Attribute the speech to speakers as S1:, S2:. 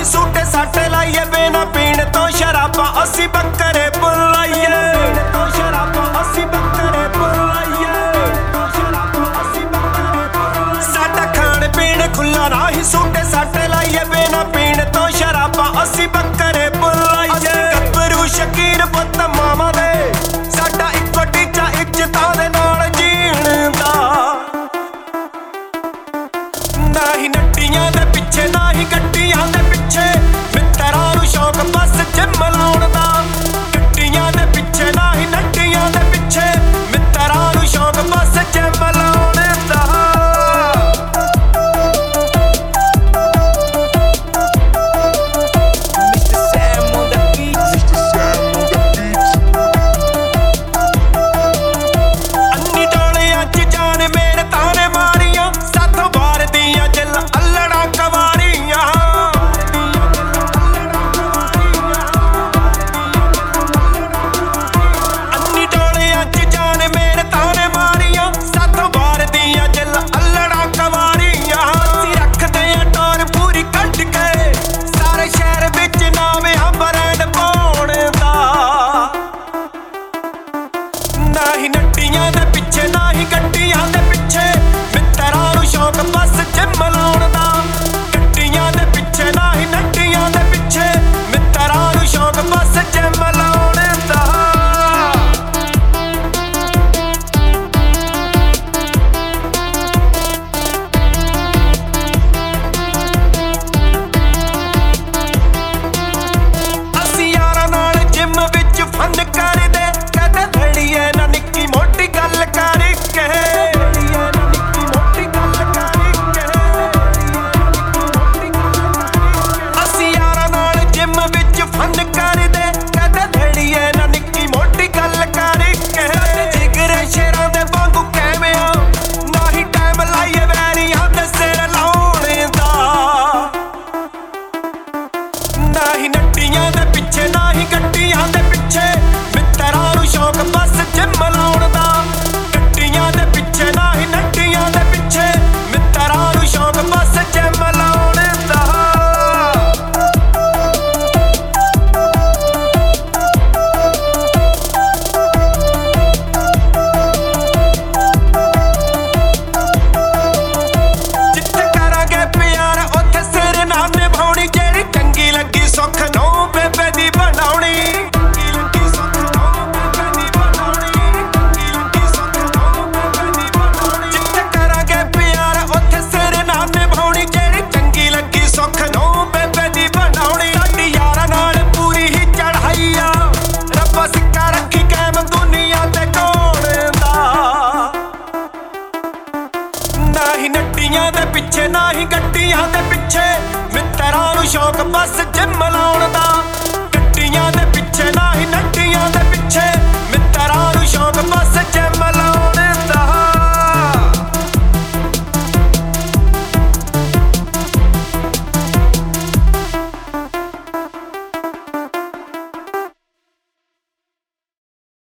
S1: ही सूटे साटे लाइए बिना पीने तो शराबा असी बकरे बुलाइए साडा खाण पीण खुला ना ही सूटे साटे लाइए बिना पीने तो शराबा असी बकरे बुलाइए गब्बरू शकीर पुत मामा दे साडा इक्को टीचा इज्जतां दे नाल जीण दा ना ही नट्टियां दे पिछे ना ही गड्डियां दे पिछे मित्तरां नूं शौक बस जिम लाउण दा गड्डियां दे पिछे ना ही नट्टियां दे पिछे मित्तरां नूं शौक बस जिम लाउण दा अन्नी डोले अज जान मेरे ताने मारियां साथों बार दियां जिल अल्लड़ा कवारियां अन्नी डोले अज जान मेरे ताने मारियां साथों बार दियां जिल अल्लड़ा कवारियां असीं रखदे आ टोर पूरी कढ के सारे शहर विच नाम आ ब्रांड पाउण दा ना ही नट्टियां दे पिछे ना ही गड्डियां दे पिछे मित्तरां नूं शौक बस जिम लाउण दा गड्डियां दे पिछे ना ही नट्टियां दे पिछे मित्तरां नूं शौक बस जिम लाउण दा ਅਸੀਂ ਯਾਰਾਂ ਨਾਲ ਜਿਮ ਵਿੱਚ ਫਨ ਕਰਦੇ ਕਦੇ ਧੜੀਏ ਨਾ ਨਿੱਕੀ ਮੋਟੀ ਗੱਲ ਕਰਕੇ ਅਸੀਂ ਯਾਰਾਂ ਨਾਲ ਜਿਮ ਵਿੱਚ ਫਨ ਕਰਦੇ ਕਦੇ ਧੜੀਏ ਨਾ ਨਿੱਕੀ ਮੋਟੀ ਗੱਲ ਕਰਕੇ ਜਿਗਰੇ ਸ਼ੇਰਾਂ ਦੇ ਵਾਂਗੂ ਕਿਵੇਂ ਆ ਨਾ ਹੀ ਟਾਈਮ ਲਾਈਏ ਵੈਰੀਆਂ ਦੇ ਸਿਰ ਲਾਉਣ ਦਾ ਨਾ ਹੀ ਨੱਟੀਆਂ ਦੇ ਪਿੱਛੇ ਨਾ ਹੀ ਗੱਡੀਆਂ ਦੇ ਪਿੱਛੇ ਮਿੱਤਰਾਂ ਨੂੰ ਸ਼ੌਕ ਬਸ ਜਿਮ ਲਾਉਣ ਦਾ ਗੱਡੀਆਂ ਦੇ ਪਿੱਛੇ ਨਾ ਹੀ ਨੱਟੀਆਂ ਦੇ ਪਿੱਛੇ ਮਿੱਤਰਾਂ ਨੂੰ ਸ਼ੌਕ ਬਸ ਜਿਮ ਲਾਉਣ ਦਾ ਜਿੱਥੇ ਕਰਾਂਗੇ ਪਿਆਰ ਉੱਥੇ ਸਿਰ ਨਾ ਨਿਭਾਉਣੀ ਜਿਹੜੀ ਚੰਗੀ ਲੱਗੀ ਸੁੱਖ ਨੂੰ ਬੇਬੇ ਦੀ ਬਣਾਉਣੀ ਜਿੱਥੇ ਕਰਾਂਗੇ ਪਿਆਰ ਉੱਥੇ ਸਿਰ ਨਾ ਨਿਭਾਉਣੀ ਜਿਹੜੀ ਚੰਗੀ ਲੱਗੀ ਸੁੱਖ ਨੂੰ ਬੇਬੇ ਦੀ ਬਣਾਉਣੀ ਸਾਡੀ ਯਾਰਾਂ ਨਾਲ ਪੂਰੀ ਹੀ ਚੜ੍ਹਾਈ ਆ ਰੱਬਾ ਸਿੱਕਾ ਰੱਖੀ ਕਾਇਮ ਦੁਨੀਆ ਤੇ ਕੋਣ ਦਾ ਨਾ ਹੀ ਨੱਟੀਆਂ ਦੇ ਪਿੱਛੇ ਨਾ ਹੀ ਗੱਡੀਆਂ ਦੇ ਪਿੱਛੇ ਮਿੱਤਰਾਂ ਨੂੰ ਸ਼ੌਕ ਬਸ ਜਿਮ ਲਾਉਣ ਦਾ ਗੱਡੀਆਂ ਦੇ ਪਿੱਛੇ ਨਾ ਹੀ ਨੱਟੀਆਂ ਦੇ ਪਿੱਛੇ